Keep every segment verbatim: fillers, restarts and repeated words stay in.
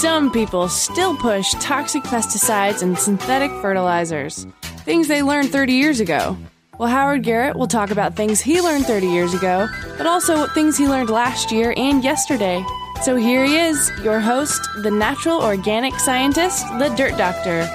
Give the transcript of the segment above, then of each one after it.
some people still push toxic pesticides and synthetic fertilizers, things they learned thirty years ago. Well, Howard Garrett will talk about things he learned thirty years ago, but also things he learned last year and yesterday. So here he is, your host, the natural organic scientist, the Dirt Doctor.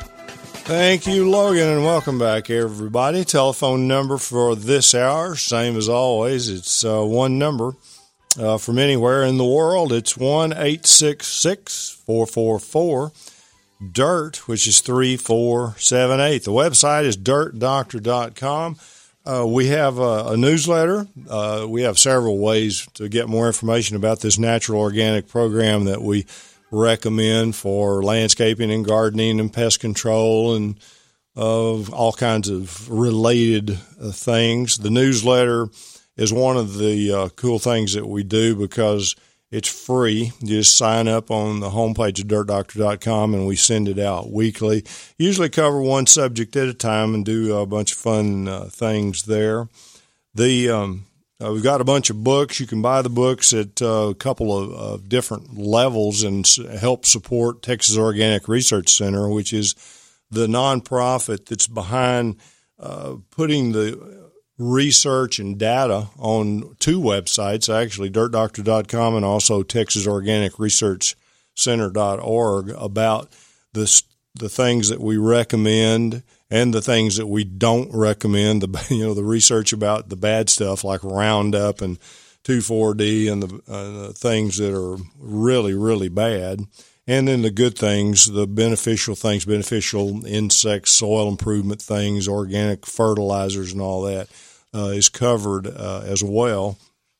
Thank you, Logan, and welcome back, everybody. Telephone number for this hour, same as always. It's uh, one number uh, from anywhere in the world. It's one eight six six, four four four, DIRT, which is three four seven eight. The website is dirt doctor dot com. Uh, we have a, a newsletter. Uh, we have several ways to get more information about this natural organic program that we recommend for landscaping and gardening and pest control and uh, all kinds of related uh, things. The newsletter is one of the uh, cool things that we do because it's free. You just sign up on the homepage of dirt doctor dot com and we send it out weekly. Usually cover one subject at a time and do a bunch of fun uh, things there. The um, Uh, we've got a bunch of books. You can buy the books at uh, a couple of uh, different levels and s- help support Texas Organic Research Center, which is the nonprofit that's behind uh, putting the research and data on two websites, actually, dirt doctor dot com and also texas organic research center dot org, about the, the things that we recommend and the things that we don't recommend, the you know the research about the bad stuff like Roundup and two four D and the, uh, the things that are really, really bad, and then the good things, the beneficial things, beneficial insects, soil improvement things, organic fertilizers and all that uh, is covered uh, as well.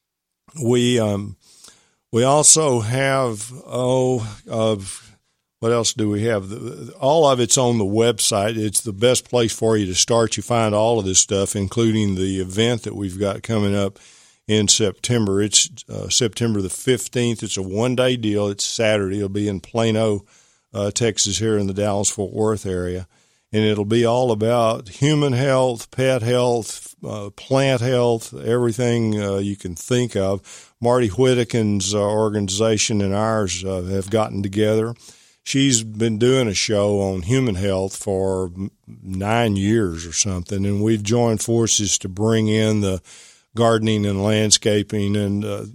We um, we also have, oh, of what else do we have? All of it's on the website. It's the best place for you to start. You find all of this stuff, including the event that we've got coming up in September. It's uh, September the fifteenth. It's a one-day deal. It's Saturday. It'll be in Plano, uh, Texas, here in the Dallas-Fort Worth area. And it'll be all about human health, pet health, uh, plant health, everything uh, you can think of. Marty Whittakin's uh, organization and ours uh, have gotten together. She's been doing a show on human health for nine years or something, and we've joined forces to bring in the gardening and landscaping and uh,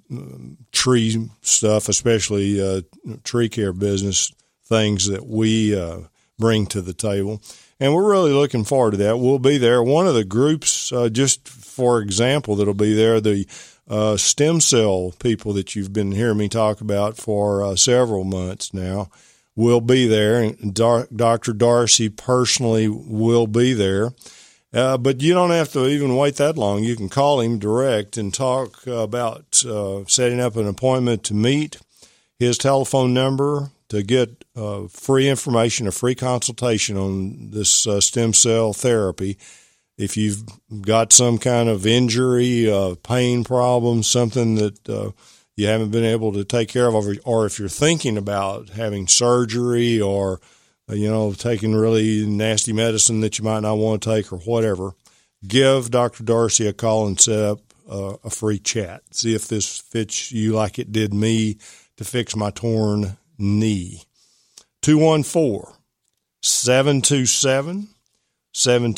tree stuff, especially uh, tree care business things that we uh, bring to the table. And we're really looking forward to that. We'll be there. One of the groups, uh, just for example, that'll be there, the uh, stem cell people that you've been hearing me talk about for uh, several months now, will be there, and Doctor Darcy personally will be there. Uh, but you don't have to even wait that long. You can call him direct and talk about uh, setting up an appointment to meet. His telephone number to get uh, free information, a free consultation on this uh, stem cell therapy. If you've got some kind of injury, uh, pain problem, something that uh, you haven't been able to take care of, or if you're thinking about having surgery or, you know, taking really nasty medicine that you might not want to take or whatever, give Doctor Darcy a call and set up uh, a free chat. See if this fits you like it did me to fix my torn knee. two one four, seven two seven, one seven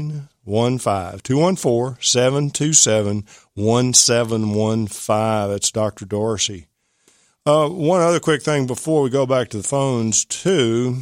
one five. two one four, seven two seven, one seven one five. That's Doctor Darcy. Uh, one other quick thing before we go back to the phones, too,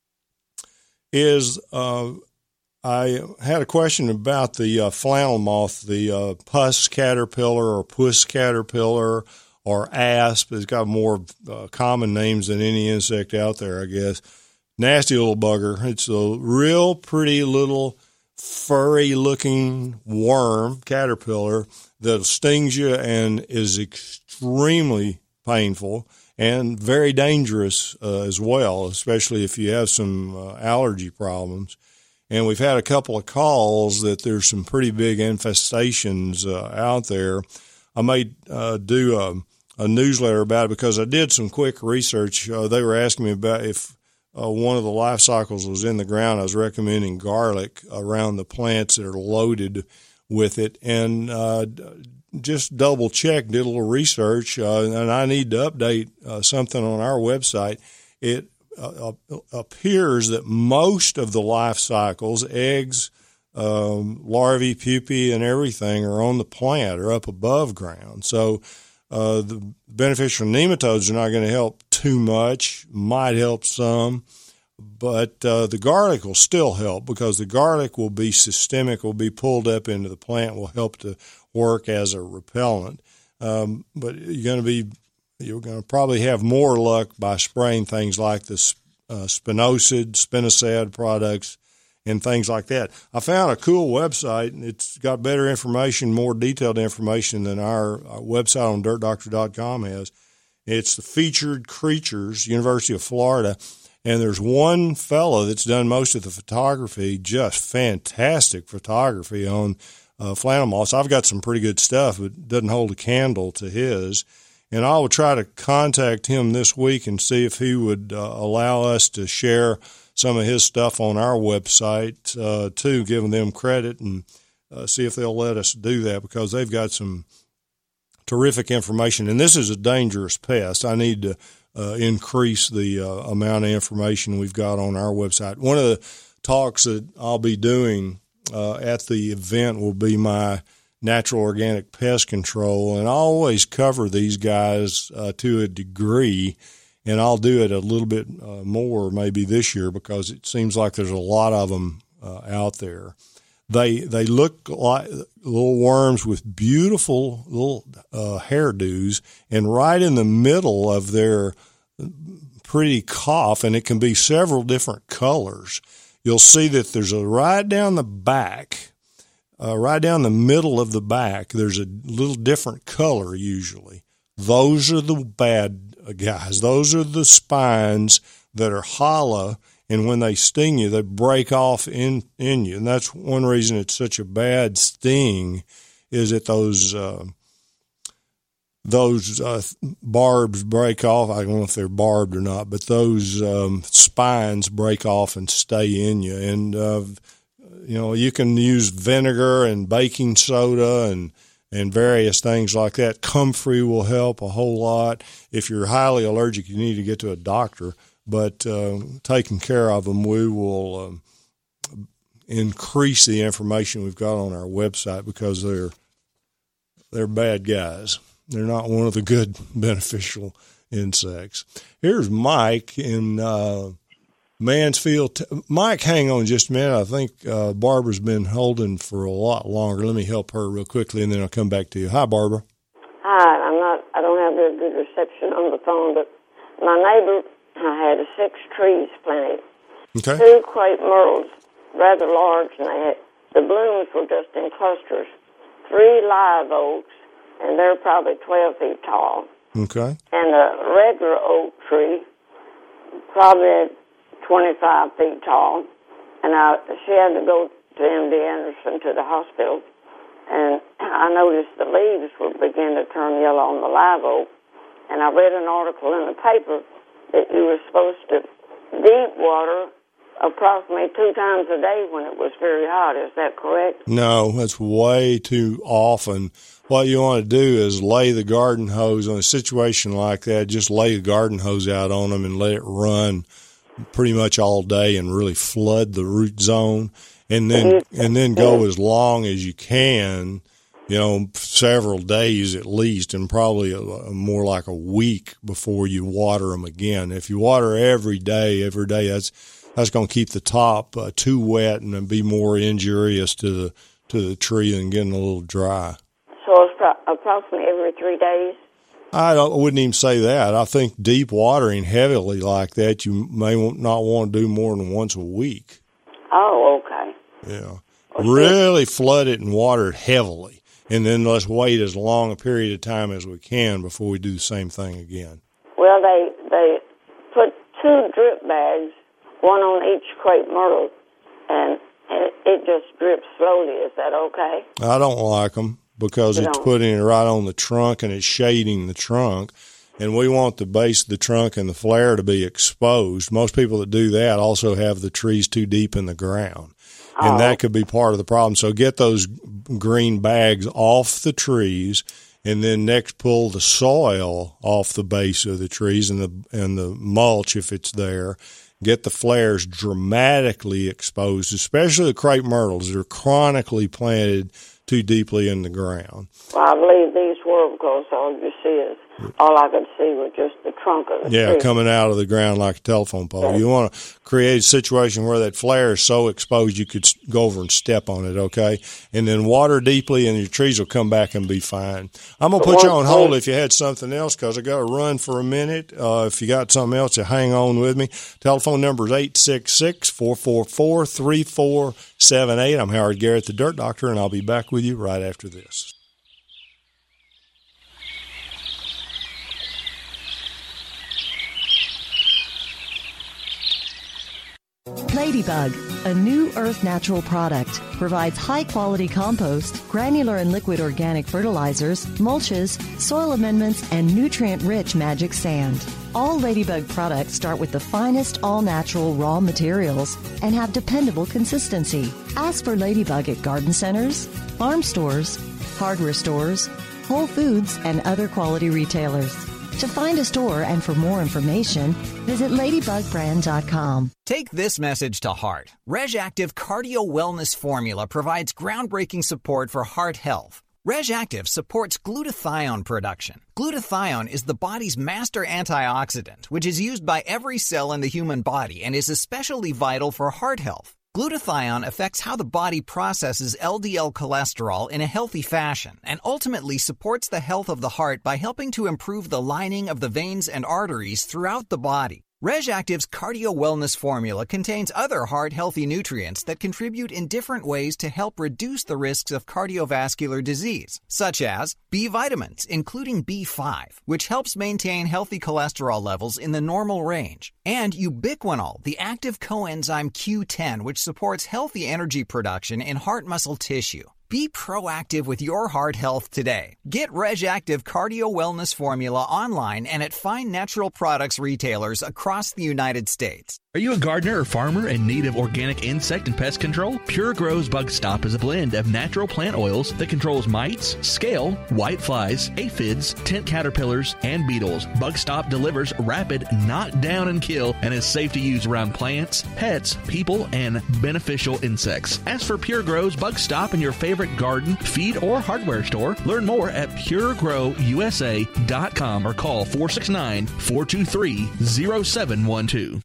is uh, I had a question about the uh, flannel moth, the uh, pus caterpillar or puss caterpillar or asp. It's got more uh, common names than any insect out there, I guess. Nasty little bugger. It's a real pretty little furry-looking worm, caterpillar, that stings you and is extremely painful and very dangerous uh, as well, especially if you have some uh, allergy problems. And we've had a couple of calls that there's some pretty big infestations uh, out there. I may uh, do a, a newsletter about it because I did some quick research. Uh, they were asking me about if uh, one of the life cycles was in the ground. I was recommending garlic around the plants that are loaded with it, and uh, just double checked, did a little research, uh, and I need to update uh, something on our website. it uh, appears that most of the life cycles, eggs, um, larvae, pupae, and everything are on the plant or up above ground. So uh, the beneficial nematodes are not going to help too much, might help some. But uh, the garlic will still help because the garlic will be systemic, will be pulled up into the plant, will help to work as a repellent. Um, but you're going to be, you're going to probably have more luck by spraying things like the uh, spinosad, spinosad products, and things like that. I found a cool website, and it's got better information, more detailed information than our, our website on dirt doctor dot com has. It's the Featured Creatures, University of Florida. And there's one fellow that's done most of the photography, just fantastic photography on uh, flannel moths. I've got some pretty good stuff, but it doesn't hold a candle to his. And I will try to contact him this week and see if he would uh, allow us to share some of his stuff on our website, uh, too, giving them credit, and uh, see if they'll let us do that, because they've got some terrific information. And this is a dangerous pest. I need to Uh, increase the uh, amount of information we've got on our website. One of the talks that I'll be doing uh, at the event will be my natural organic pest control, and I always cover these guys uh, to a degree, and I'll do it a little bit uh, more maybe this year because it seems like there's a lot of them uh, out there. They they look like little worms with beautiful little uh, hairdos, and right in the middle of their pretty cough, and it can be several different colors. You'll see that there's a right down the back, uh, right down the middle of the back, there's a little different color usually. Those are the bad guys. Those are the spines that are hollow, and when they sting you, they break off in, in you. And that's one reason it's such a bad sting, is that those uh, those uh, barbs break off. I don't know if they're barbed or not, but those um, spines break off and stay in you. And, uh, you know, you can use vinegar and baking soda and and various things like that. Comfrey will help a whole lot. If you're highly allergic, you need to get to a doctor. But uh, taking care of them, we will um, increase the information we've got on our website, because they're they're bad guys. They're not one of the good beneficial insects. Here's Mike in uh, Mansfield. Mike, hang on just a minute. I think uh, Barbara's been holding for a lot longer. Let me help her real quickly, and then I'll come back to you. Hi, Barbara. Hi. I'm not. I don't have very good reception on the phone, but my neighbor, I had six trees planted. Okay. Two crepe myrtles, rather large, and they had, the blooms were just in clusters. Three live oaks, and they're probably twelve feet tall. Okay. And a regular oak tree, probably twenty-five feet tall. And I, she had to go to M D Anderson to the hospital, and I noticed the leaves were beginning to turn yellow on the live oak. And I read an article in the paper that you were supposed to deep water approximately two times a day when it was very hot. Is that correct? No, that's way too often. What you want to do is lay the garden hose on a situation like that. Just lay the garden hose out on them and let it run pretty much all day and really flood the root zone, and then and then go as long as you can. You know, several days at least, and probably a, a more like a week before you water them again. If you water every day, every day, that's that's going to keep the top uh, too wet and be more injurious to the to the tree and getting a little dry. So it's pro- approximately every three days? I, don't, I wouldn't even say that. I think deep watering heavily like that, you may not want to do more than once a week. Oh, okay. Yeah. Well, really flood it and water it heavily. And then let's wait as long a period of time as we can before we do the same thing again. Well, they they put two drip bags, one on each crepe myrtle, and it, it just drips slowly. Is that okay? I don't like them because you it's don't. putting it right on the trunk and it's shading the trunk. And we want the base of the trunk and the flare to be exposed. Most people that do that also have the trees too deep in the ground. And oh. that could be part of the problem. So get those green bags off the trees and then next pull the soil off the base of the trees and the and the mulch if it's there. Get the flares dramatically exposed, especially the crepe myrtles that are chronically planted too deeply in the ground. Well, I believe these were because all you see is, all I could see was just the trunk of the Yeah, tree. coming out of the ground like a telephone pole. Yes. You want to create a situation where that flare is so exposed you could go over and step on it, okay? And then water deeply and your trees will come back and be fine. I'm going to put you on hold if you had something else because I got to run for a minute. Uh, if you got something else, you hang on with me. Telephone number is eight six six, four four four, three four seven eight. I'm Howard Garrett, the Dirt Doctor, and I'll be back with you right after this. Ladybug, a new Earth Natural product, provides high-quality compost, granular and liquid organic fertilizers, mulches, soil amendments, and nutrient-rich magic sand. All Ladybug products start with the finest all-natural raw materials and have dependable consistency. Ask for Ladybug at garden centers, farm stores, hardware stores, Whole Foods, and other quality retailers. To find a store and for more information, visit ladybug brand dot com. Take this message to heart. RegActive Cardio Wellness Formula provides groundbreaking support for heart health. RegActive supports glutathione production. Glutathione is the body's master antioxidant, which is used by every cell in the human body and is especially vital for heart health. Glutathione affects how the body processes L D L cholesterol in a healthy fashion and ultimately supports the health of the heart by helping to improve the lining of the veins and arteries throughout the body. RegActive's Cardio Wellness Formula contains other heart-healthy nutrients that contribute in different ways to help reduce the risks of cardiovascular disease, such as B vitamins, including B five, which helps maintain healthy cholesterol levels in the normal range, and ubiquinol, the active coenzyme Q ten, which supports healthy energy production in heart muscle tissue. Be proactive with your heart health today. Get RegActive Cardio Wellness Formula online and at fine natural products retailers across the United States. Are you a gardener or farmer in need of organic insect and pest control? Pure Grow's Bug Stop is a blend of natural plant oils that controls mites, scale, white flies, aphids, tent caterpillars, and beetles. Bug Stop delivers rapid knock down and kill and is safe to use around plants, pets, people, and beneficial insects. Ask for Pure Grow's Bug Stop in your favorite garden, feed, or hardware store. Learn more at pure grow u s a dot com or call four six nine, four two three, zero seven one two.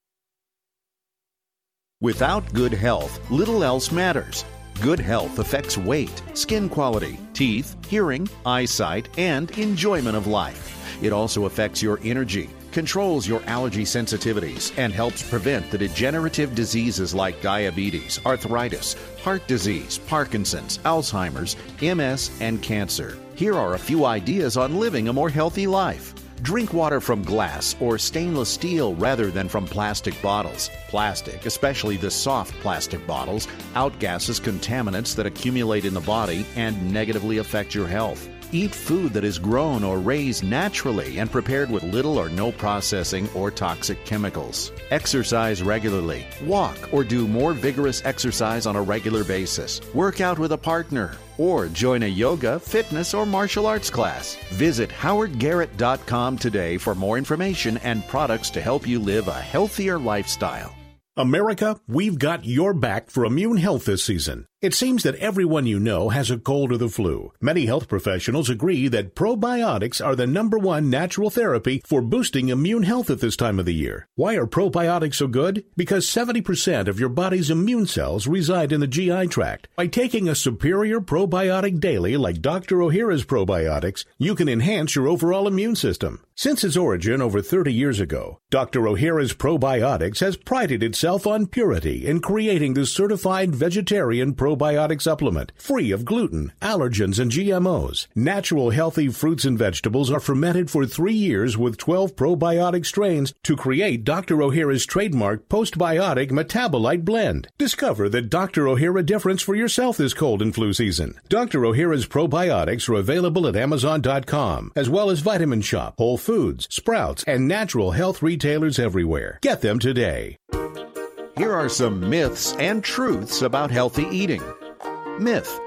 Without good health, little else matters. Good health affects weight, skin quality, teeth, hearing, eyesight, and enjoyment of life. It also affects your energy, controls your allergy sensitivities, and helps prevent the degenerative diseases like diabetes, arthritis, heart disease, Parkinson's, Alzheimer's, M S, and cancer. Here are a few ideas on living a more healthy life. Drink water from glass or stainless steel rather than from plastic bottles. Plastic, especially the soft plastic bottles, outgasses contaminants that accumulate in the body and negatively affect your health. Eat food that is grown or raised naturally and prepared with little or no processing or toxic chemicals. Exercise regularly. Walk or do more vigorous exercise on a regular basis. Work out with a partner or join a yoga, fitness, or martial arts class. Visit howard garrett dot com today for more information and products to help you live a healthier lifestyle. America, we've got your back for immune health this season. It seems that everyone you know has a cold or the flu. Many health professionals agree that probiotics are the number one natural therapy for boosting immune health at this time of the year. Why are probiotics so good? Because seventy percent of your body's immune cells reside in the G I tract. By taking a superior probiotic daily like Doctor Ohhira's probiotics, you can enhance your overall immune system. Since its origin over thirty years ago, Doctor Ohhira's probiotics has prided itself on purity in creating the certified vegetarian probiotic probiotic supplement, free of gluten, allergens, and G M Os. Natural, healthy fruits and vegetables are fermented for three years with twelve probiotic strains to create Doctor Ohhira's trademark postbiotic metabolite blend. Discover the Doctor Ohhira difference for yourself this cold and flu season. Doctor Ohhira's probiotics are available at amazon dot com, as well as Vitamin Shop, Whole Foods, Sprouts, and natural health retailers everywhere. Get them today. Here are some myths and truths about healthy eating. Myth: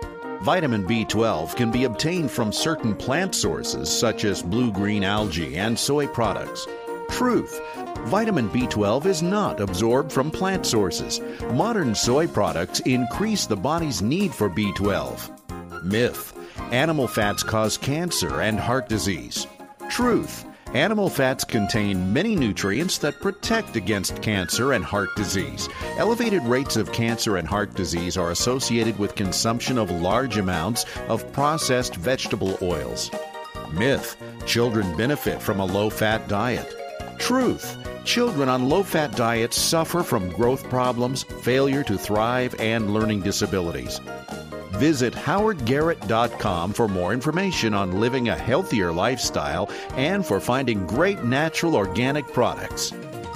Vitamin B twelve can be obtained from certain plant sources such as blue-green algae and soy products. Truth: vitamin B twelve is not absorbed from plant sources. Modern soy products increase the body's need for B twelve. Myth: animal fats cause cancer and heart disease. Truth: animal fats contain many nutrients that protect against cancer and heart disease. Elevated rates of cancer and heart disease are associated with consumption of large amounts of processed vegetable oils. Myth: children benefit from a low-fat diet. Truth: children on low-fat diets suffer from growth problems, failure to thrive, and learning disabilities. Visit howard garrett dot com for more information on living a healthier lifestyle and for finding great natural organic products.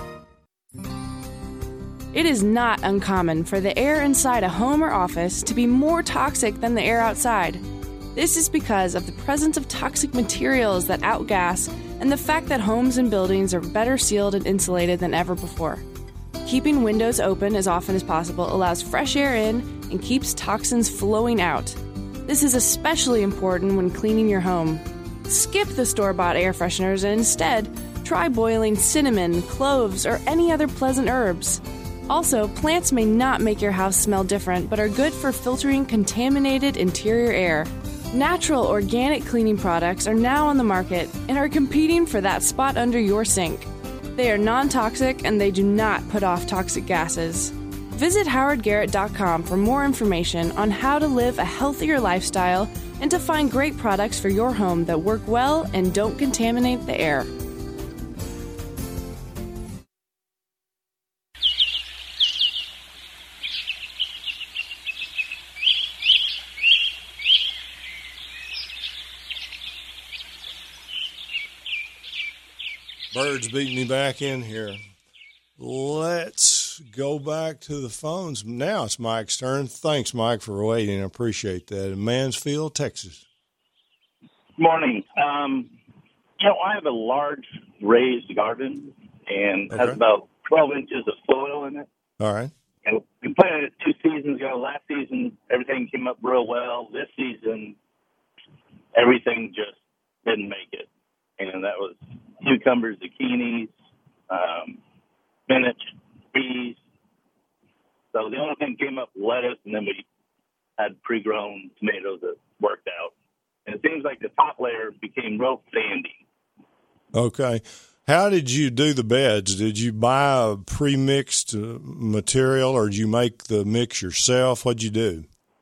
It is not uncommon for the air inside a home or office to be more toxic than the air outside. This is because of the presence of toxic materials that outgas and the fact that homes and buildings are better sealed and insulated than ever before. Keeping windows open as often as possible allows fresh air in and keeps toxins flowing out. This is especially important when cleaning your home. Skip the store-bought air fresheners and instead try boiling cinnamon, cloves, or any other pleasant herbs. Also, plants may not make your house smell different, but are good for filtering contaminated interior air. Natural organic cleaning products are now on the market and are competing for that spot under your sink. They are non-toxic and they do not put off toxic gases. Visit howard garrett dot com for more information on how to live a healthier lifestyle and to find great products for your home that work well and don't contaminate the air. Birds beating me back in here. Let's go back to the phones. Now it's Mike's turn. Thanks, Mike, for waiting. I appreciate that. In Mansfield, Texas. Morning. Um, you know, I have a large raised garden and Okay. has about twelve inches of soil in it. All right. And we planted it two seasons ago. Last season, everything came up real well. This season, everything just didn't make it. And that was cucumbers, zucchinis, um, spinach, peas. So the only thing came up was lettuce, and then we had pre-grown tomatoes that worked out. And it seems like the top layer became real sandy. Okay. How did you do the beds? Did you buy a pre-mixed uh, material, or did you make the mix yourself? What'd you do?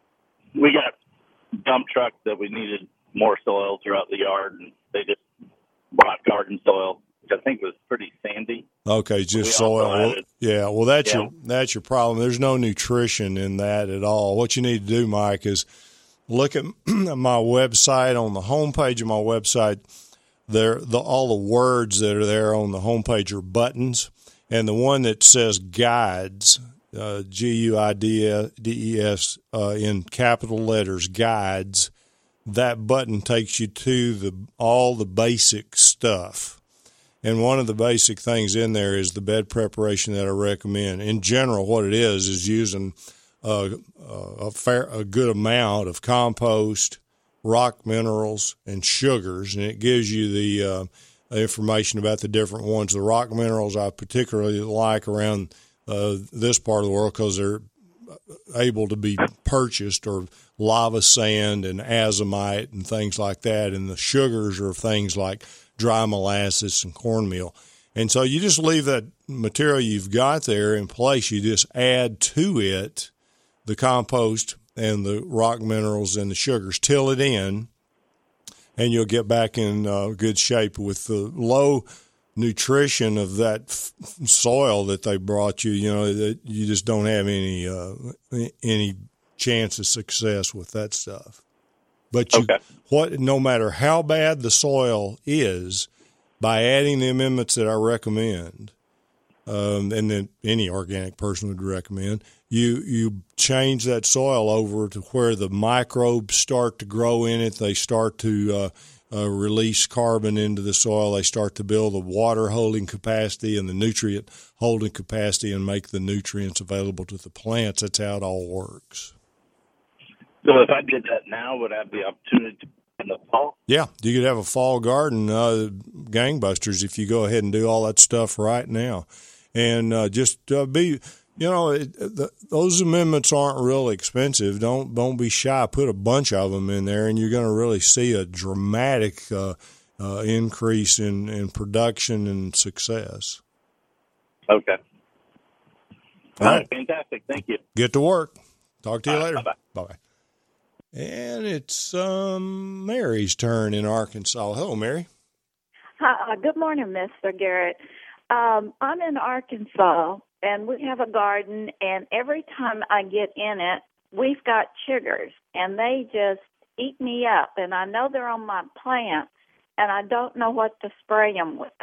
We got dump trucks that we needed more soil throughout the yard, and they just brought garden soil, which I think was pretty sandy. Okay, just We soil. also Well, added- yeah, well, that's Yeah. your that's your problem. There's no nutrition in that at all. What you need to do, Mike, is look at my website. On the homepage of my website, there the all the words that are there on the homepage are buttons, and the one that says guides, uh, G U I D E S, uh, in capital letters, guides. That button takes you to the all the basic stuff. And one of the basic things in there is the bed preparation that I recommend. In general, what it is is using uh, a fair, a good amount of compost, rock minerals, and sugars, and it gives you the uh, information about the different ones. The rock minerals I particularly like around uh, this part of the world because they're able to be purchased, or lava sand and azomite and things like that. And the sugars are things like dry molasses and cornmeal. And so you just leave that material you've got there in place. You just add to it the compost and the rock minerals and the sugars, till it in, and you'll get back in uh, good shape. With the low nutrition of that f- soil that they brought you, you know, that you just don't have any uh, any chance of success with that stuff. But you, Okay. what, no matter how bad the soil is, by adding the amendments that I recommend, um, and then any organic person would recommend, you you change that soil over to where the microbes start to grow in it. They start to uh, uh, release carbon into the soil. They start to build the water holding capacity and the nutrient holding capacity and make the nutrients available to the plants. That's how it all works. So if I did that now, would I have the opportunity to in the fall? Yeah, you could have a fall garden, uh, gangbusters, if you go ahead and do all that stuff right now. And uh, just uh, be, you know, it, the, those amendments aren't really expensive. Don't don't be shy. Put a bunch of them in there, and you're going to really see a dramatic uh, uh, increase in, in production and success. Okay. All right. right. Fantastic. Thank you. Get to work. Talk to you All later. right, bye-bye. Bye-bye. And it's um, Mary's turn in Arkansas. Hello, Mary. Hi, uh, good morning, Mister Garrett. Um, I'm in Arkansas, and we have a garden, and every time I get in it, we've got chiggers, and they just eat me up, and I know they're on my plant, and I don't know what to spray them with.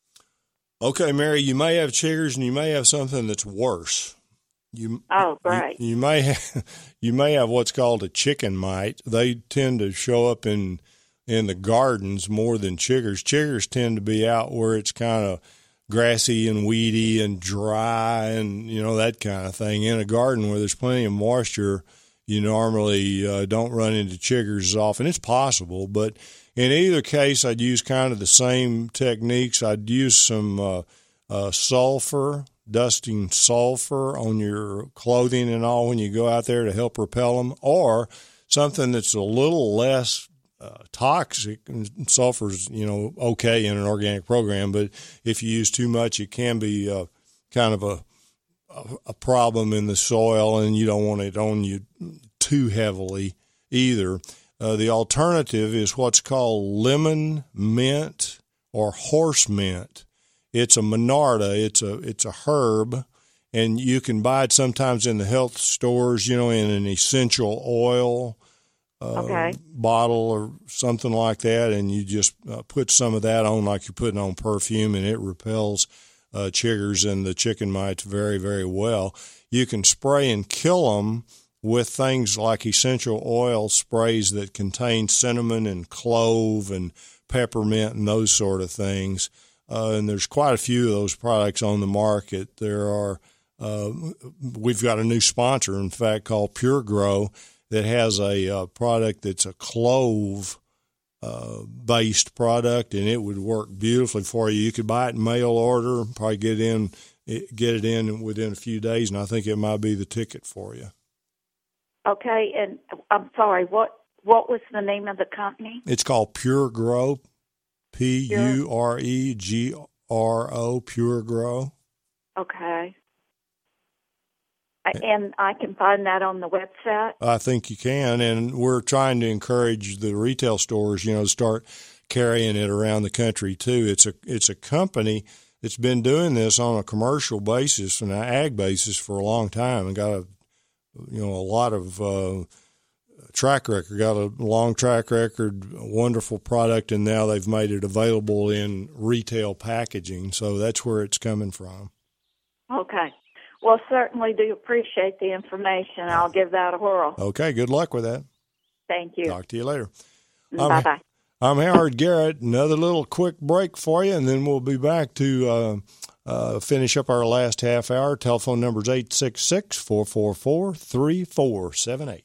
Okay, Mary, you may have chiggers, and you may have something that's worse. You, oh, great. You, you may have, you may have what's called a chicken mite. They tend to show up in in the gardens more than chiggers. Chiggers tend to be out where it's kind of grassy and weedy and dry and, you know, that kind of thing. In a garden where there's plenty of moisture, you normally uh, don't run into chiggers as often. It's possible, but in either case, I'd use kind of the same techniques. I'd use some uh, uh, sulfur, dusting sulfur on your clothing and all when you go out there to help repel them, or something that's a little less uh, toxic. Sulfur's, you know, okay in an organic program, but if you use too much, it can be uh, kind of a, a a problem in the soil, and you don't want it on you too heavily either. Uh, the alternative is what's called lemon mint or horse mint. It's a monarda. It's a it's a herb, and you can buy it sometimes in the health stores, you know, in an essential oil uh, okay. bottle or something like that, and you just uh, put some of that on like you're putting on perfume, and it repels uh, chiggers and the chicken mites very, very well. You can spray and kill them with things like essential oil sprays that contain cinnamon and clove and peppermint and those sort of things. Uh, and there's quite a few of those products on the market. There are, uh, we've got a new sponsor, in fact, called Pure Grow that has a uh, product that's a clove uh, based product, and it would work beautifully for you. You could buy it in mail order, probably get in, get it in within a few days, and I think it might be the ticket for you. Okay, and I'm sorry, what what was the name of the company? It's called Pure Grow. P U R E G R O, Pure Grow. Okay. And I can find that on the website? I think you can, and we're trying to encourage the retail stores, you know, to start carrying it around the country, too. It's a it's a company that's been doing this on a commercial basis and an ag basis for a long time and got a, you know, a lot of uh track record, got a long track record, a wonderful product, and now they've made it available in retail packaging. So that's where it's coming from. Okay. Well, certainly do appreciate the information. I'll give that a whirl. Okay. Good luck with that. Thank you. Talk to you later. Bye-bye. I'm, I'm Howard Garrett. Another little quick break for you, and then we'll be back to uh, uh, finish up our last half hour. Telephone number is eight six six, four four four, three four seven eight.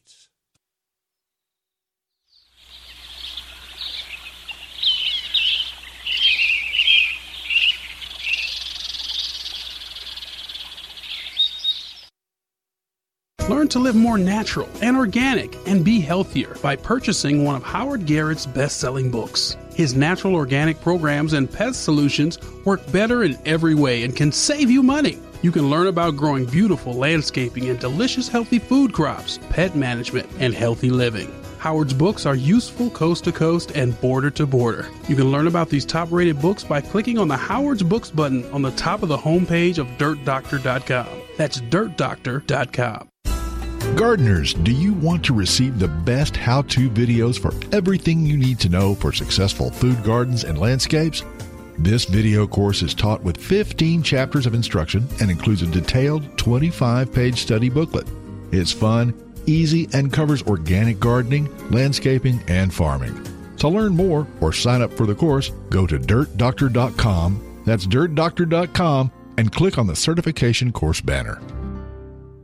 Learn to live more natural and organic and be healthier by purchasing one of Howard Garrett's best-selling books. His natural organic programs and pest solutions work better in every way and can save you money. You can learn about growing beautiful landscaping and delicious healthy food crops, pet management, and healthy living. Howard's books are useful coast to coast and border to border. You can learn about these top-rated books by clicking on the Howard's Books button on the top of the homepage of dirt doctor dot com. That's dirt doctor dot com. Gardeners, do you want to receive the best how-to videos for everything you need to know for successful food gardens and landscapes? This video course is taught with fifteen chapters of instruction and includes a detailed twenty-five page study booklet. It's fun, easy, and covers organic gardening, landscaping, and farming. To learn more or sign up for the course, go to dirt doctor dot com. That's dirt doctor dot com and click on the certification course banner.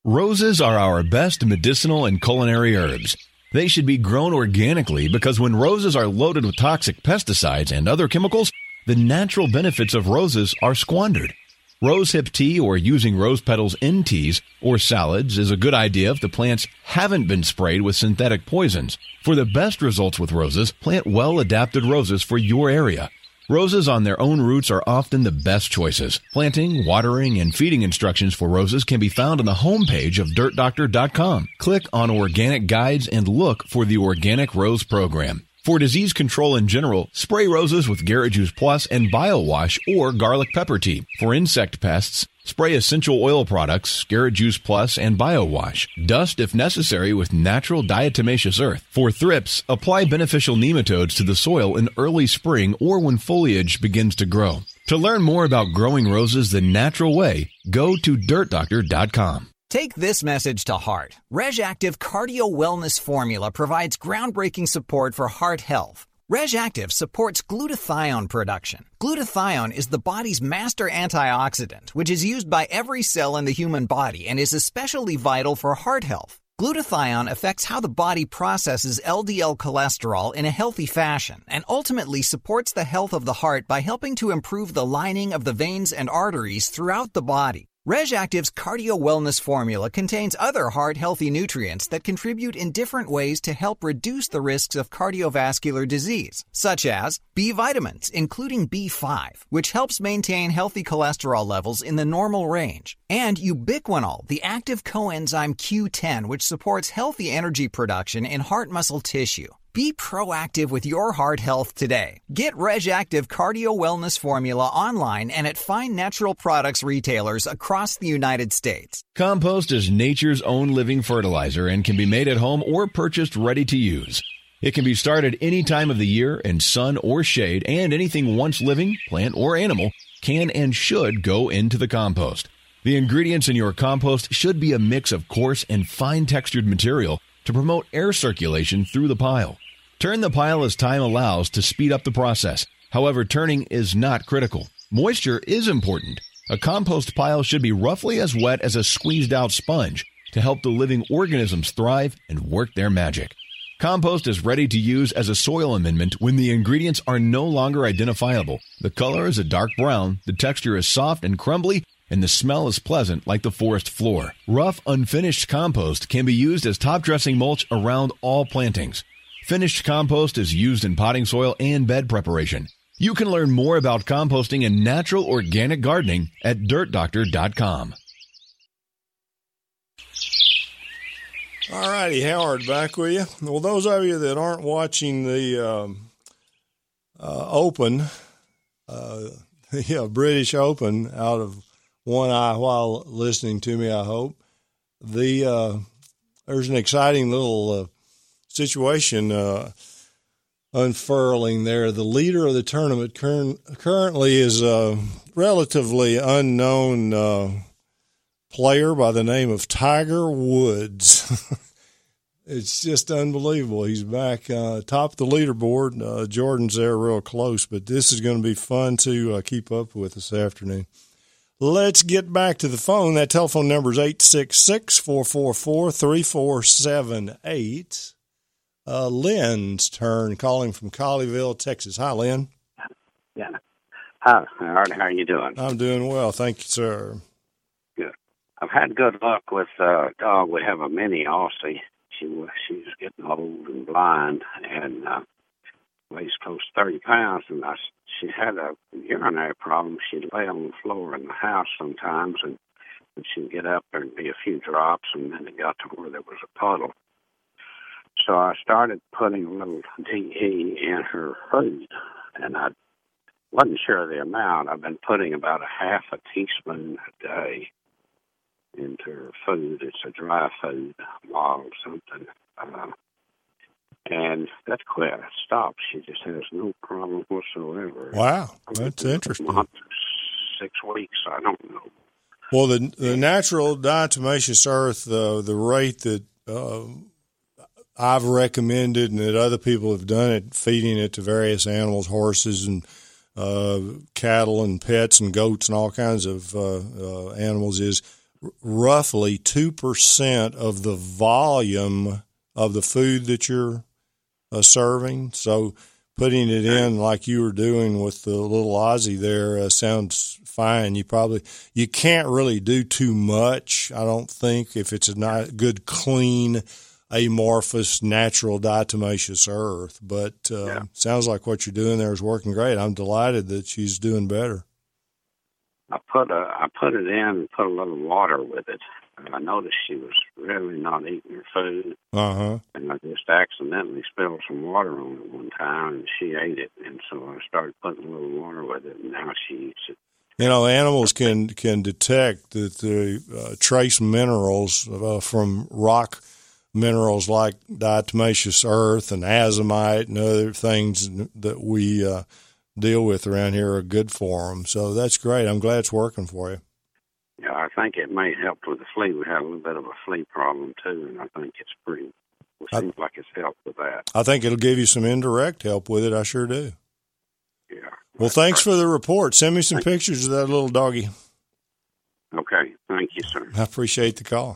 Roses are our best medicinal and culinary herbs. They should be grown organically because when roses are loaded with toxic pesticides and other chemicals, the natural benefits of roses are squandered. Rosehip tea or using rose petals in teas or salads is a good idea if the plants haven't been sprayed with synthetic poisons. For the best results with roses, plant well-adapted roses for your area. Roses on their own roots are often the best choices. Planting, watering, and feeding instructions for roses can be found on the homepage of dirt doctor dot com. Click on Organic Guides and look for the Organic Rose Program. For disease control in general, spray roses with Garrett Juice Plus and BioWash or garlic pepper tea. For insect pests, spray essential oil products, Garrett Juice Plus and BioWash. Dust if necessary with natural diatomaceous earth. For thrips, apply beneficial nematodes to the soil in early spring or when foliage begins to grow. To learn more about growing roses the natural way, go to dirt doctor dot com. Take this message to heart. RegActive Cardio Wellness Formula provides groundbreaking support for heart health. RegActive supports glutathione production. Glutathione is the body's master antioxidant, which is used by every cell in the human body and is especially vital for heart health. Glutathione affects how the body processes L D L cholesterol in a healthy fashion and ultimately supports the health of the heart by helping to improve the lining of the veins and arteries throughout the body. RegActive's Cardio Wellness Formula contains other heart-healthy nutrients that contribute in different ways to help reduce the risks of cardiovascular disease, such as B vitamins, including B five, which helps maintain healthy cholesterol levels in the normal range, and ubiquinol, the active coenzyme Q ten, which supports healthy energy production in heart muscle tissue. Be proactive with your heart health today. Get RegActive Cardio Wellness Formula online and at fine natural products retailers across the United States. Compost is nature's own living fertilizer and can be made at home or purchased ready to use. It can be started any time of the year in sun or shade, and anything once living, plant or animal, can and should go into the compost. The ingredients in your compost should be a mix of coarse and fine-textured material to promote air circulation through the pile. Turn the pile as time allows to speed up the process. However, turning is not critical. Moisture is important. A compost pile should be roughly as wet as a squeezed-out sponge to help the living organisms thrive and work their magic. Compost is ready to use as a soil amendment when the ingredients are no longer identifiable. The color is a dark brown, the texture is soft and crumbly, and the smell is pleasant like the forest floor. Rough, unfinished compost can be used as top-dressing mulch around all plantings. Finished compost is used in potting soil and bed preparation. You can learn more about composting and natural organic gardening at dirt doctor dot com. All righty, Howard, back with you. Well, those of you that aren't watching the um, uh, Open, uh, yeah, British Open out of one eye while listening to me, I hope, the uh, there's an exciting little uh, situation uh, unfurling there. The leader of the tournament cur- currently is a relatively unknown uh, player by the name of Tiger Woods. It's just unbelievable. He's back uh, top of the leaderboard. Uh, Jordan's there real close, but this is going to be fun to uh, keep up with this afternoon. Let's get back to the phone. That telephone number is eight six six, four four four, three four seven eight. Uh, Lynn's turn, calling from Colleyville, Texas. Hi, Lynn. Yeah. Hi, Howard. How are you doing? I'm doing well. Thank you, sir. Good. I've had good luck with uh, a dog. We have a mini Aussie. She was, she was getting old and blind and uh, weighs close to thirty pounds. And I, she had a urinary problem. She'd lay on the floor in the house sometimes, and, and she'd get up, there'd be a few drops, and then it got to where there was a puddle. So I started putting a little D E in her food, and I wasn't sure of the amount. I've been putting about a half a teaspoon a day into her food. It's a dry food, log something. Uh, and that's quit. It stopped. She just has no problem whatsoever. Wow, that's interesting. A month, six weeks, I don't know. Well, the the natural diatomaceous earth, uh, the rate that uh, I've recommended and that other people have done it, feeding it to various animals, horses and uh, cattle and pets and goats and all kinds of uh, uh, animals, is roughly two percent of the volume of the food that you're uh, serving. So putting it in like you were doing with the little Aussie there uh, sounds fine. You probably, you can't really do too much, I don't think, if it's a not good, clean, amorphous, natural diatomaceous earth. But uh, yeah. sounds like what you're doing there is working great. I'm delighted that she's doing better. I put a, I put it in and put a little water with it. And I noticed she was really not eating her food. Uh-huh. And I just accidentally spilled some water on it one time, and she ate it. And so I started putting a little water with it, and now she eats it. You know, animals can, can detect that the uh, trace minerals uh, from rock minerals like diatomaceous earth and azomite and other things that we uh, deal with around here are good for them. So that's great. I'm glad it's working for you. Yeah, I think it may help with the flea. We had a little bit of a flea problem, too, and I think it's pretty, it seems I, like it's helped with that. I think it'll give you some indirect help with it. I sure do. Yeah. Well, thanks right. for the report. Send me some thank pictures of that little doggy. Okay. Thank you, sir. I appreciate the call.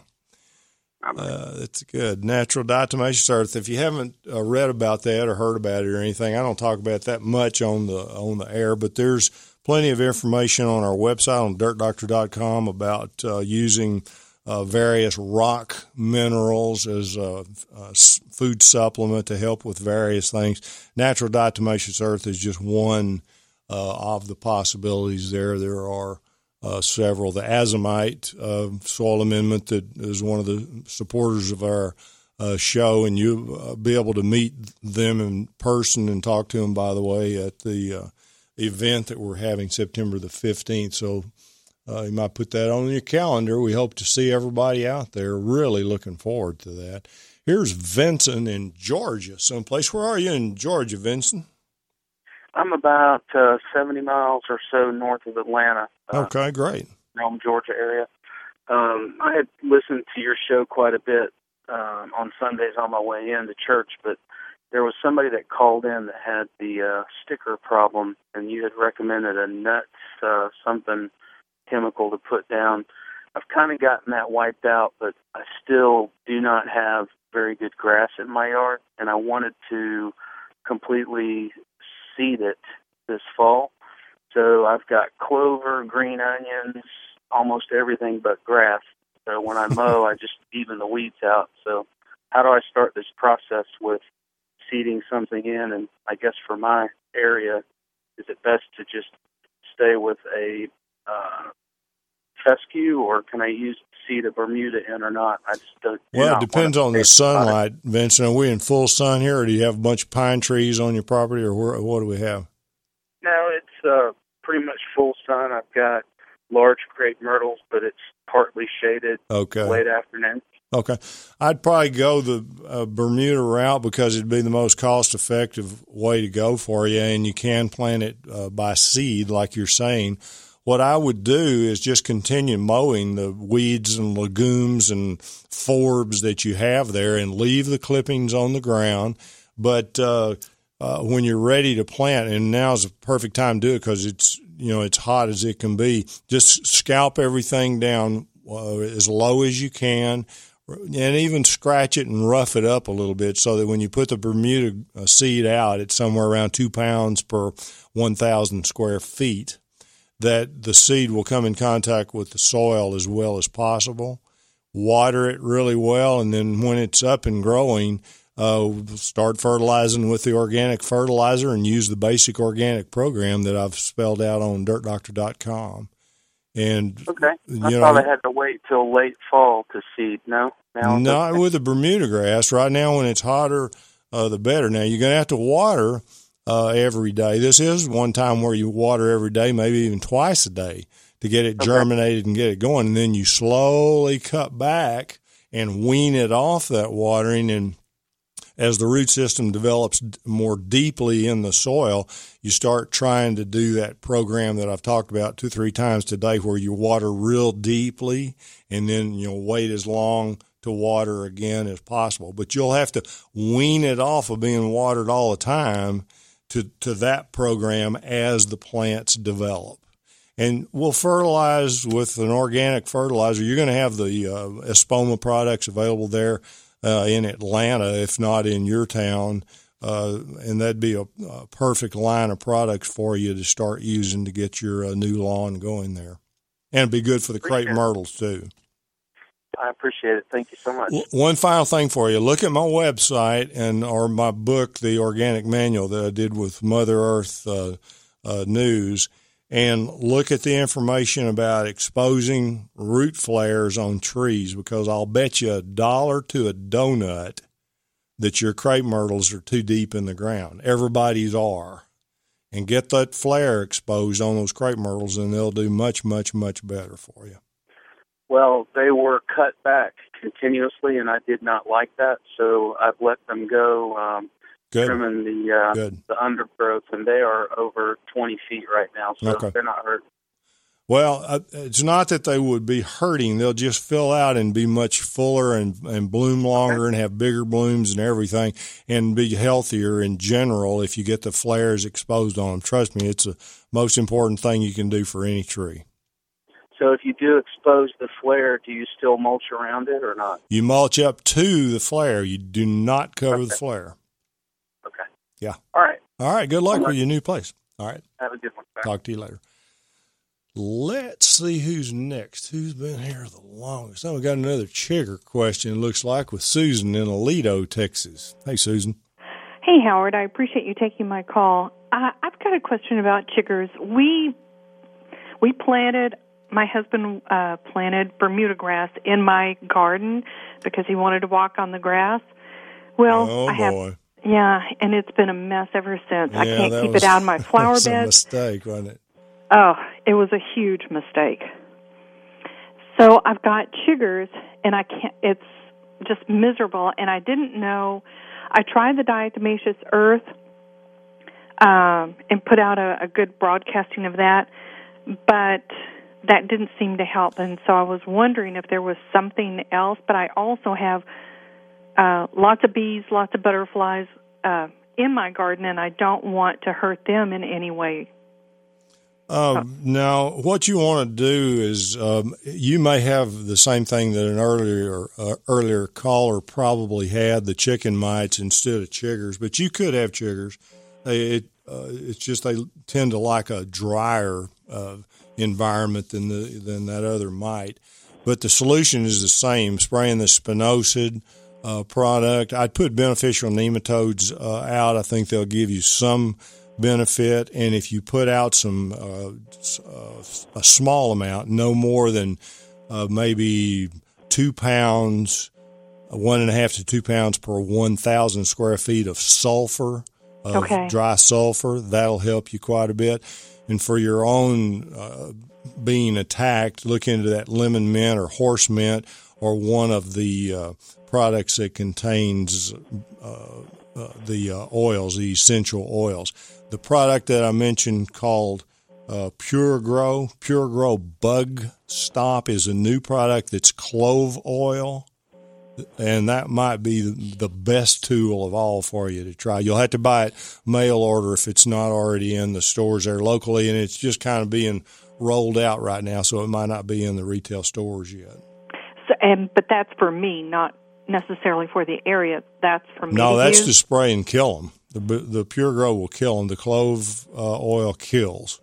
Uh, that's good. Natural diatomaceous earth. If you haven't uh, read about that or heard about it or anything, I don't talk about that much on the on the air, but there's plenty of information on our website on dirt doctor dot com about uh, using uh, various rock minerals as a, a food supplement to help with various things. Natural diatomaceous earth is just one uh, of the possibilities there. There are Uh, several. The azomite uh, soil amendment that is one of the supporters of our uh, show, and you'll uh, be able to meet them in person and talk to them, by the way, at the uh, event that we're having September the fifteenth. So uh, you might put that on your calendar. We hope to see everybody out there. Really looking forward to that. Here's Vincent in Georgia someplace. Where are you in Georgia, Vincent? I'm about uh, seventy miles or so north of Atlanta. Uh, okay, great. Rome, Georgia area. Um, I had listened to your show quite a bit um, on Sundays on my way in to church, but there was somebody that called in that had the uh, sticker problem, and you had recommended a nuts uh, something chemical to put down. I've kind of gotten that wiped out, but I still do not have very good grass in my yard, and I wanted to completely seed it this fall. So I've got clover, green onions, almost everything but grass. So when I mow, I just even the weeds out. So how do I start this process with seeding something in? And I guess for my area, is it best to just stay with a uh, fescue, or can I use seed a Bermuda in or not? I just don't. Well, it depends on the sunlight, Vincent. Are we in full sun here, or do you have a bunch of pine trees on your property, or where, what do we have? No, it's uh, pretty much full sun. I've got large crepe myrtles, but it's partly shaded. Okay. Late afternoon. Okay. I'd probably go the uh, Bermuda route because it'd be the most cost-effective way to go for you, and you can plant it uh, by seed, like you're saying. What I would do is just continue mowing the weeds and legumes and forbs that you have there and leave the clippings on the ground. But uh, uh, when you're ready to plant, and now's the perfect time to do it because it's, you know, it's hot as it can be, just scalp everything down uh, as low as you can, and even scratch it and rough it up a little bit so that when you put the Bermuda seed out, it's somewhere around two pounds per one thousand square feet. That the seed will come in contact with the soil as well as possible. Water it really well, and then when it's up and growing, uh, start fertilizing with the organic fertilizer and use the basic organic program that I've spelled out on dirt doctor dot com. And okay, I you thought know, I had to wait till late fall to seed. No, now not with the Bermuda grass. Right now, when it's hotter, uh, the better. Now you're going to have to water Uh, every day. This is one time where you water every day, maybe even twice a day to get it germinated okay. and get it going. And then you slowly cut back and wean it off that watering. And as the root system develops more deeply in the soil, you start trying to do that program that I've talked about two, three times today where you water real deeply and then you'll wait as long to water again as possible. But you'll have to wean it off of being watered all the time to, to that program as the plants develop. And we'll fertilize with an organic fertilizer. You're going to have the uh, Espoma products available there uh, in Atlanta, if not in your town. Uh, and that'd be a, a perfect line of products for you to start using to get your uh, new lawn going there. And it'd be good for the crepe myrtles, too. I appreciate it. Thank you so much. One final thing for you. Look at my website and or my book, The Organic Manual, that I did with Mother Earth uh, uh, News, and look at the information about exposing root flares on trees, because I'll bet you a dollar to a donut that your crepe myrtles are too deep in the ground. Everybody's are. And get that flare exposed on those crepe myrtles, and they'll do much, much, much better for you. Well, they were cut back continuously, and I did not like that, so I've let them go, um, Good. trimming the uh, Good. the undergrowth, and they are over twenty feet right now, so Okay. they're not hurt. Well, uh, it's not that they would be hurting. They'll just fill out and be much fuller and, and bloom longer okay. and have bigger blooms and everything, and be healthier in general if you get the flares exposed on them. Trust me, it's the most important thing you can do for any tree. So if you do expose the flare, do you still mulch around it or not? You mulch up to the flare. You do not cover okay. the flare. Okay. Yeah. All right. All right. Good luck with your new place. All right. Have a good one. Bye. Talk to you later. Let's see who's next. Who's been here the longest? Oh, we got another chigger question, it looks like, with Susan in Aledo, Texas. Hey, Susan. Hey, Howard. I appreciate you taking my call. Uh, I've got a question about chiggers. We we planted... My husband uh, planted Bermuda grass in my garden because he wanted to walk on the grass. Well, oh, I have, boy. yeah, and it's been a mess ever since. Yeah, I can't keep was, it out of my flower beds. bed. It was a mistake, wasn't it? Oh, it was a huge mistake. So I've got chiggers, and I can't. It's just miserable, and I didn't know. I tried the diatomaceous earth um, and put out a, a good broadcasting of that, but that didn't seem to help, and so I was wondering if there was something else. But I also have uh, lots of bees, lots of butterflies uh, in my garden, and I don't want to hurt them in any way. Um, now, what you want to do is um, you may have the same thing that an earlier uh, earlier caller probably had, the chicken mites instead of chiggers, but you could have chiggers. It, uh, it's just they tend to like a drier uh environment than the than that other mite, but the solution is the same. Spraying the spinosad uh, product. I'd put beneficial nematodes uh, out. I think they'll give you some benefit, and if you put out some uh, uh, a small amount, no more than uh, maybe two pounds, one and a half to two pounds per one thousand square feet of sulfur, of okay. dry sulfur, that'll help you quite a bit. And for your own uh, being attacked, look into that lemon mint or horse mint or one of the uh, products that contains uh, uh, the uh, oils, the essential oils. The product that I mentioned called uh, Pure Grow, Pure Grow Bug Stop is a new product that's clove oil. And that might be the best tool of all for you to try. You'll have to buy it mail order if it's not already in the stores there locally, and it's just kind of being rolled out right now, so it might not be in the retail stores yet. So, and but that's for me, not necessarily for the area. That's for me. No, to that's use? to spray and kill them. The the Pure Grow will kill them. The clove uh, oil kills.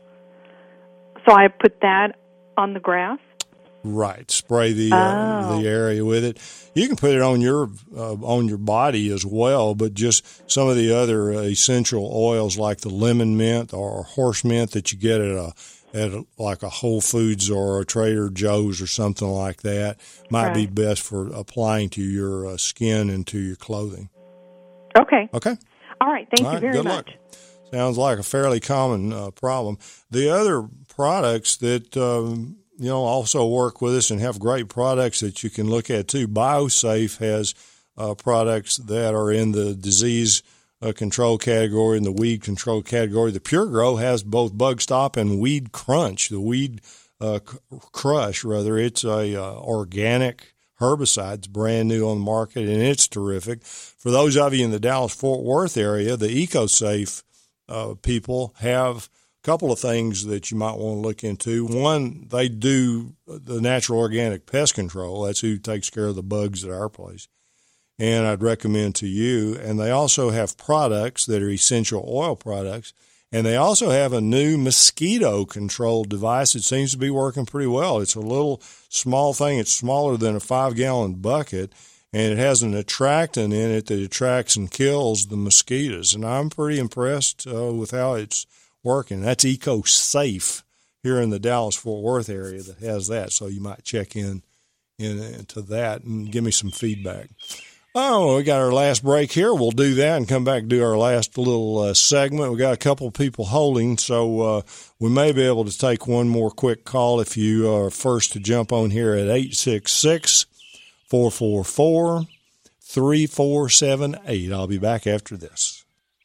So I put that on the grass. Right, spray the oh. uh, the area with it. You can put it on your uh, on your body as well, but just some of the other uh, essential oils like the lemon mint or horse mint that you get at a at a, like a Whole Foods or a Trader Joe's or something like that might right. be best for applying to your uh, skin and to your clothing. Okay. Okay. All right. Thank All you right, very good much. Luck. Sounds like a fairly common uh, problem. The other products that um, you know, also work with us and have great products that you can look at too. BioSafe has uh, products that are in the disease uh, control category and the weed control category. The Pure Grow has both Bug Stop and Weed Crunch. The Weed uh, Crush, rather, it's a uh, organic herbicide. It's brand new on the market, and it's terrific. For those of you in the Dallas-Fort Worth area, the EcoSafe uh, people have couple of things that you might want to look into. One, they do the natural organic pest control. That's who takes care of the bugs at our place. And I'd recommend to you. And they also have products that are essential oil products. And they also have a new mosquito control device that seems to be working pretty well. It's a little small thing. It's smaller than a five-gallon bucket, and it has an attractant in it that attracts and kills the mosquitoes. And I'm pretty impressed uh, with how it's working. That's EcoSafe here in the Dallas-Fort Worth area that has that, so you might check in, in into that and give me some feedback. Oh, we got our last break here. We'll do that and come back and do our last little uh, segment. We got a couple of people holding, so uh, we may be able to take one more quick call if you are first to jump on here at eight six six, four four four, three four seven eight. I'll be back after this.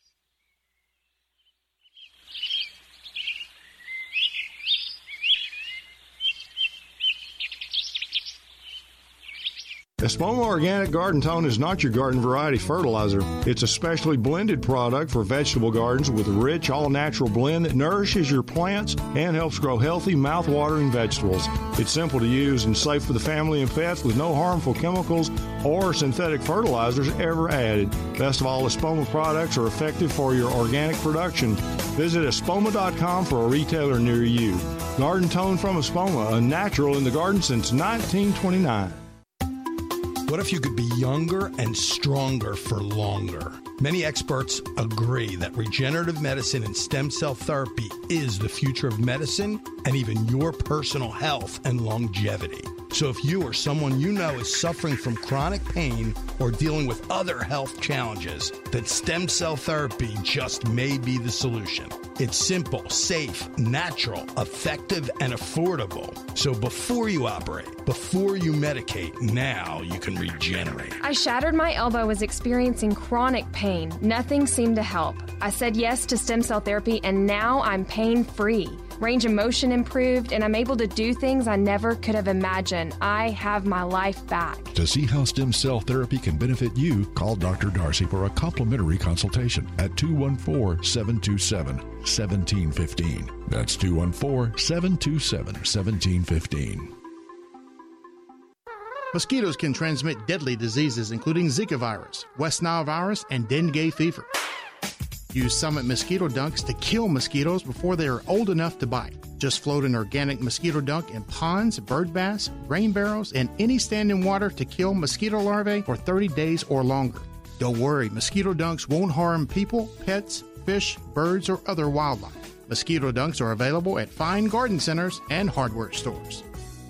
Espoma Organic Garden Tone is not your garden variety fertilizer. It's a specially blended product for vegetable gardens with a rich, all-natural blend that nourishes your plants and helps grow healthy, mouth-watering vegetables. It's simple to use and safe for the family and pets with no harmful chemicals or synthetic fertilizers ever added. Best of all, Espoma products are effective for your organic production. Visit espoma dot com for a retailer near you. Garden Tone from Espoma, a natural in the garden since nineteen twenty-nine. What if you could be younger and stronger for longer? Many experts agree that regenerative medicine and stem cell therapy is the future of medicine and even your personal health and longevity. So if you or someone you know is suffering from chronic pain or dealing with other health challenges, then stem cell therapy just may be the solution. It's simple, safe, natural, effective, and affordable. So before you operate, before you medicate, now you can regenerate. I shattered my elbow, was experiencing chronic pain. Nothing seemed to help. I said yes to stem cell therapy, and now I'm pain-free. Range of motion improved, and I'm able to do things I never could have imagined. I have my life back. To see how stem cell therapy can benefit you, call Doctor Darcy for a complimentary consultation at two one four, seven two seven, one seven one five. That's two one four, seven two seven, one seven one five. Mosquitoes can transmit deadly diseases including Zika virus, West Nile virus, and dengue fever. Use Summit mosquito dunks to kill mosquitoes before they are old enough to bite. Just float an organic mosquito dunk in ponds, bird baths, rain barrels, and any standing water to kill mosquito larvae for thirty days or longer. Don't worry, mosquito dunks won't harm people, pets, fish, birds, or other wildlife. Mosquito dunks are available at fine garden centers and hardware stores.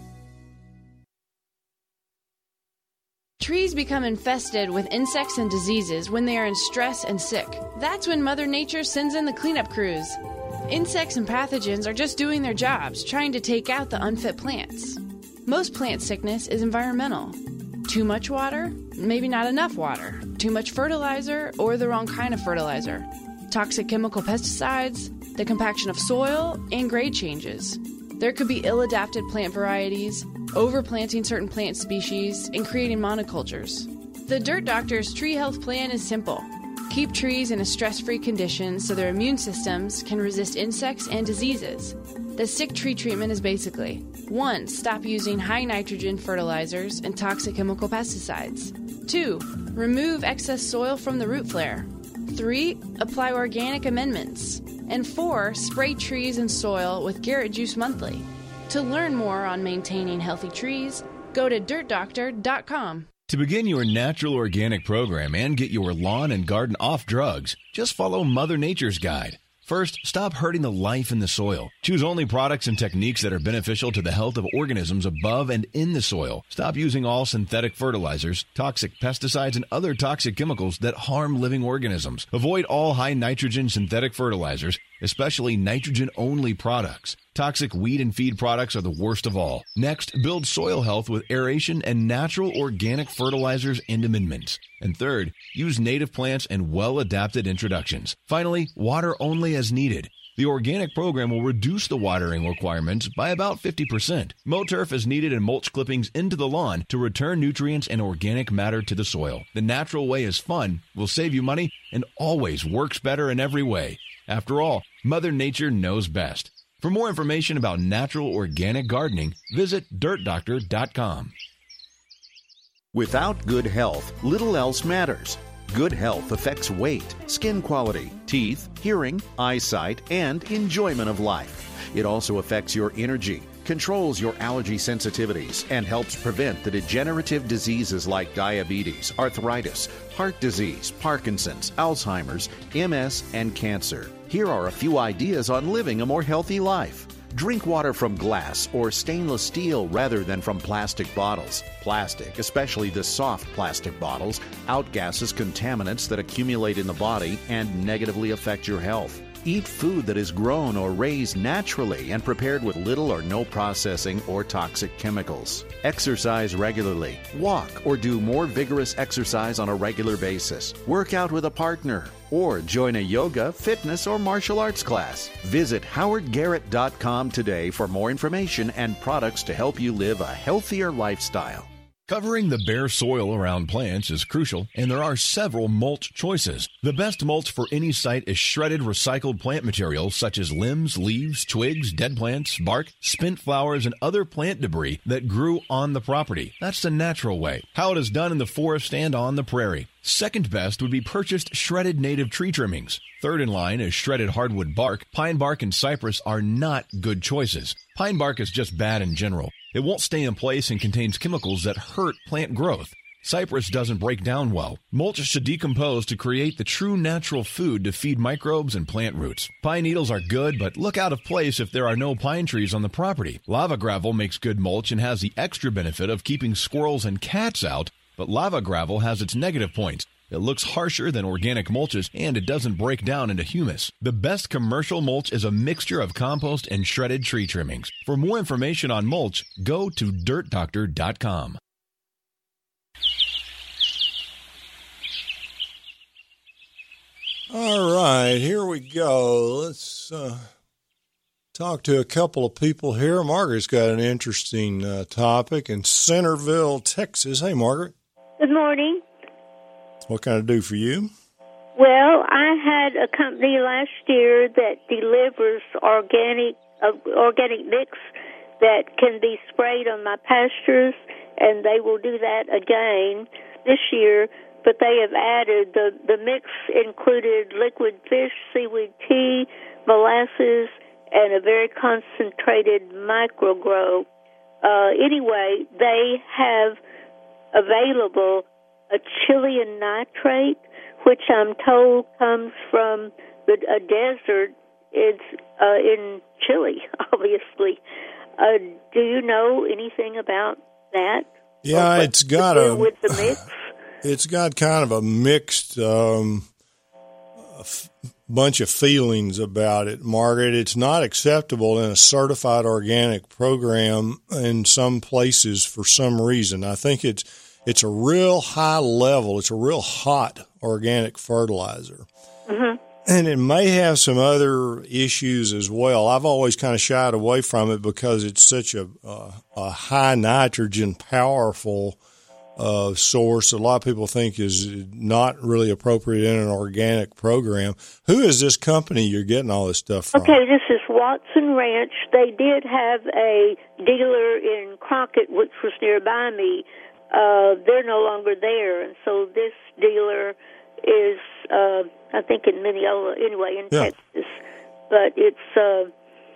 Trees become infested with insects and diseases when they are in stress and sick. That's when Mother Nature sends in the cleanup crews. Insects and pathogens are just doing their jobs, trying to take out the unfit plants. Most plant sickness is environmental. Too much water, maybe not enough water. Too much fertilizer, or the wrong kind of fertilizer. Toxic chemical pesticides, the compaction of soil, and grade changes. There could be ill-adapted plant varieties, overplanting certain plant species, and creating monocultures. The Dirt Doctor's tree health plan is simple. Keep trees in a stress-free condition so their immune systems can resist insects and diseases. The sick tree treatment is basically: one. Stop using high nitrogen fertilizers and toxic chemical pesticides. two. Remove excess soil from the root flare. three. Apply organic amendments. And four. Spray trees and soil with Garrett Juice Monthly. To learn more on maintaining healthy trees, go to dirt doctor dot com. To begin your natural organic program and get your lawn and garden off drugs, just follow Mother Nature's guide. First, stop hurting the life in the soil. Choose only products and techniques that are beneficial to the health of organisms above and in the soil. Stop using all synthetic fertilizers, toxic pesticides, and other toxic chemicals that harm living organisms. Avoid all high nitrogen synthetic fertilizers, especially nitrogen-only products. Toxic weed and feed products are the worst of all. Next, build soil health with aeration and natural organic fertilizers and amendments. And third, use native plants and well-adapted introductions. Finally, water only as needed. The organic program will reduce the watering requirements by about fifty percent. Mow turf as needed and mulch clippings into the lawn to return nutrients and organic matter to the soil. The natural way is fun, will save you money, and always works better in every way. After all, Mother Nature knows best. For more information about natural organic gardening, visit dirt doctor dot com. Without good health, little else matters. Good health affects weight, skin quality, teeth, hearing, eyesight, and enjoyment of life. It also affects your energy, controls your allergy sensitivities, and helps prevent the degenerative diseases like diabetes, arthritis, heart disease, Parkinson's, Alzheimer's, M S, and cancer. Here are a few ideas on living a more healthy life. Drink water from glass or stainless steel rather than from plastic bottles. Plastic, especially the soft plastic bottles, outgasses contaminants that accumulate in the body and negatively affect your health. Eat food that is grown or raised naturally and prepared with little or no processing or toxic chemicals. Exercise regularly. Walk or do more vigorous exercise on a regular basis. Work out with a partner. Or join a yoga, fitness, or martial arts class. Visit howard garrett dot com today for more information and products to help you live a healthier lifestyle. Covering the bare soil around plants is crucial, and there are several mulch choices. The best mulch for any site is shredded recycled plant material such as limbs, leaves, twigs, dead plants, bark, spent flowers, and other plant debris that grew on the property. That's the natural way, how it is done in the forest and on the prairie. Second best would be purchased shredded native tree trimmings. Third in line is shredded hardwood bark. Pine bark and cypress are not good choices. Pine bark is just bad in general. It won't stay in place and contains chemicals that hurt plant growth. Cypress doesn't break down well. Mulch should decompose to create the true natural food to feed microbes and plant roots. Pine needles are good, but look out of place if there are no pine trees on the property. Lava gravel makes good mulch and has the extra benefit of keeping squirrels and cats out, but lava gravel has its negative points. It looks harsher than organic mulches, and it doesn't break down into humus. The best commercial mulch is a mixture of compost and shredded tree trimmings. For more information on mulch, go to dirt doctor dot com. All right, here we go. Let's uh, talk to a couple of people here. Margaret's got an interesting uh, topic in Centerville, Texas. Hey, Margaret. Good morning. What can I do for you? Well, I had a company last year that delivers organic uh, organic mix that can be sprayed on my pastures, and they will do that again this year. But they have added, the, the mix included liquid fish, seaweed tea, molasses, and a very concentrated microgrow. Uh, anyway, they have available a Chilean nitrate, which I'm told comes from the, a desert. It's uh, in Chile, obviously. Uh, do you know anything about that? Yeah, it's got a with the mix. It's got kind of a mixed um, a f- bunch of feelings about it, Margaret. It's not acceptable in a certified organic program in some places for some reason. I think it's It's a real high level. It's a real hot organic fertilizer. Mm-hmm. And it may have some other issues as well. I've always kind of shied away from it because it's such a, uh, a high nitrogen, powerful uh, source that a lot of people think is not really appropriate in an organic program. Who is this company you're getting all this stuff from? Okay, this is Watson Ranch. They did have a dealer in Crockett, which was nearby me. Uh, they're no longer there, and so this dealer is, uh, I think, in Mineola, anyway, in yeah. Texas. But it's, uh,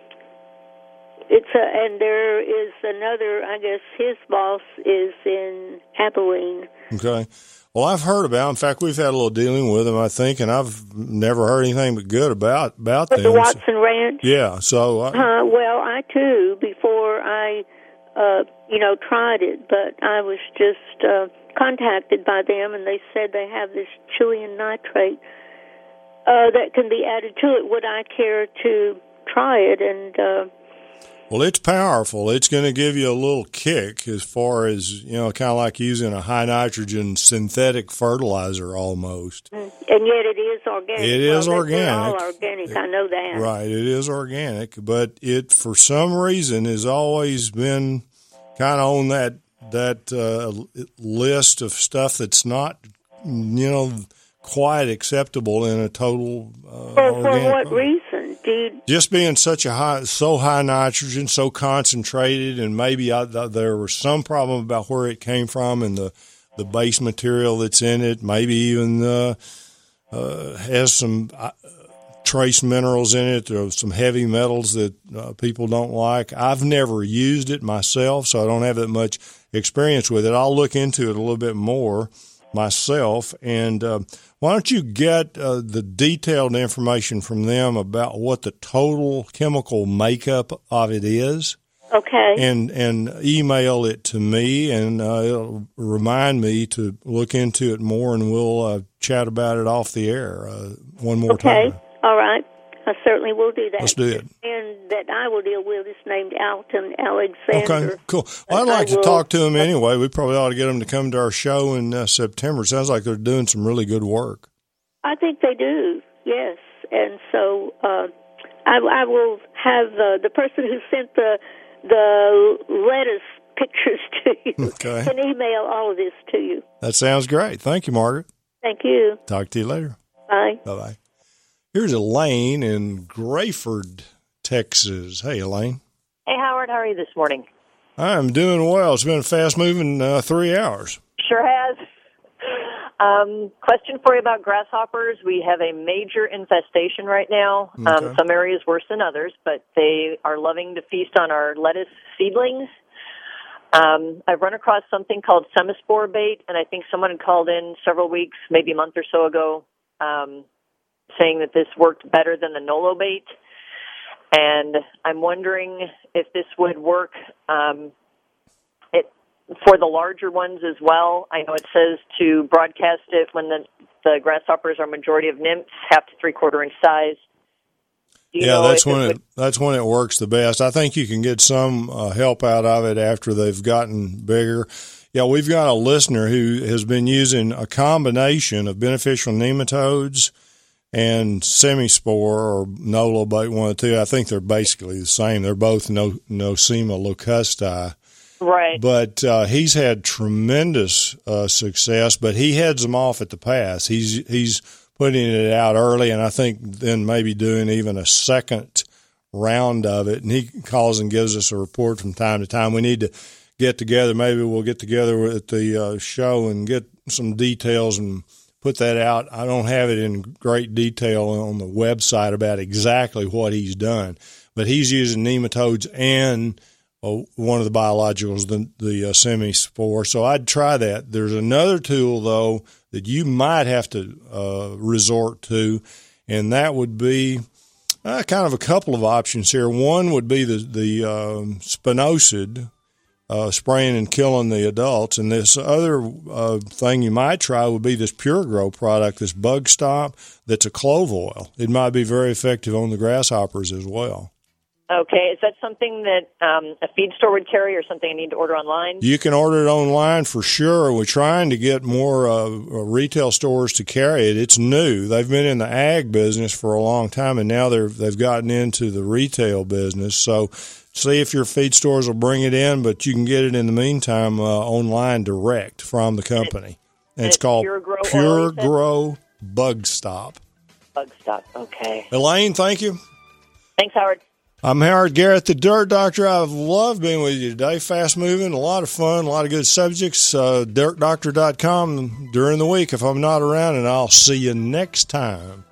it's, a, and there is another. I guess his boss is in Abilene. Okay. Well, I've heard about. In fact, we've had a little dealing with them, I think, and I've never heard anything but good about about but them. The Watson Ranch. Yeah. So. I, uh, well, I too. Before I. Uh, you know, tried it, but I was just uh, contacted by them, and they said they have this Chilean nitrate uh, that can be added to it. Would I care to try it? And uh, well, it's powerful. It's going to give you a little kick as far as, you know, kind of like using a high nitrogen synthetic fertilizer almost. And yet it is organic. It well, is organic. All organic. It, I know that. Right. It is organic, but it, for some reason, has always been kind of on that that uh, list of stuff that's not, you know, quite acceptable in a total uh, For, organic for what product. reason? Do you, Just being such a high, so high nitrogen, so concentrated, and maybe I, th- there was some problem about where it came from and the, the base material that's in it. Maybe even uh, uh, has some uh, trace minerals in it. There are some heavy metals that uh, people don't like. I've never used it myself, so I don't have that much experience with it. I'll look into it a little bit more myself. And uh, why don't you get uh, the detailed information from them about what the total chemical makeup of it is? Okay. And and email it to me, and uh, it'll remind me to look into it more, and we'll uh, chat about it off the air uh, one more okay. time. All right. I certainly will do that. Let's do it. And that I will deal with is named Alton Alexander. Okay, cool. Well, I'd like I to will- talk to him anyway. We probably ought to get them to come to our show in uh, September. Sounds like they're doing some really good work. I think they do, yes. And so uh, I, I will have uh, the person who sent the the lettuce pictures to you Okay. can email all of this to you. That sounds great. Thank you, Margaret. Thank you. Talk to you later. Bye. Bye-bye. Here's Elaine in Grayford, Texas. Hey, Elaine. Hey, Howard, how are you this morning? I'm doing well. It's been a fast-moving uh, three hours. Sure has. Um, question for you about grasshoppers. We have a major infestation right now. Um, Okay. some areas worse than others, but they are loving to feast on our lettuce seedlings. Um, I've run across something called semispore bait, and I think someone had called in several weeks, maybe a month or so ago, um, saying that this worked better than the Nolo bait. And I'm wondering if this would work um, it, for the larger ones as well. I know it says to broadcast it when the, the grasshoppers are majority of nymphs, half to three-quarter inch size. Do you Yeah, know that's if when it it that's when it works the best. I think you can get some uh, help out of it after they've gotten bigger. Yeah, we've got a listener who has been using a combination of beneficial nematodes and semispore or Nolo bait, one of the two. I think they're basically the same. They're both no, Nosema locusti. Right. But uh, he's had tremendous uh, success, but he heads them off at the pass. He's he's putting it out early, and I think then maybe doing even a second round of it. And he calls and gives us a report from time to time. We need to get together. Maybe we'll get together at the uh, show and get some details and put that out. I don't have it in great detail on the website about exactly what he's done, but he's using nematodes and uh, one of the biologicals, the, the uh, semispore. So I'd try that. There's another tool, though, that you might have to uh, resort to, and that would be uh, kind of a couple of options here. One would be the, the um, spinosad, Uh, spraying and killing the adults. And this other uh, thing you might try would be this Pure Grow product, this Bug Stop, that's a clove oil. It might be very effective on the grasshoppers as well. Okay, is that something that um, a feed store would carry or something I need to order online? You can order it online for sure. We're trying to get more uh, retail stores to carry it. It's new. They've been in the ag business for a long time, and now they're, they've gotten into the retail business. So see if your feed stores will bring it in, but you can get it in the meantime uh, online direct from the company. And it's, it's called Pure Grow Pure Oil, you said? Grow Bug Stop. Bug Stop, okay. Elaine, thank you. Thanks, Howard. I'm Howard Garrett, the Dirt Doctor. I've loved being with you today. Fast moving, a lot of fun, a lot of good subjects. Uh, dirt doctor dot com during the week if I'm not around, and I'll see you next time.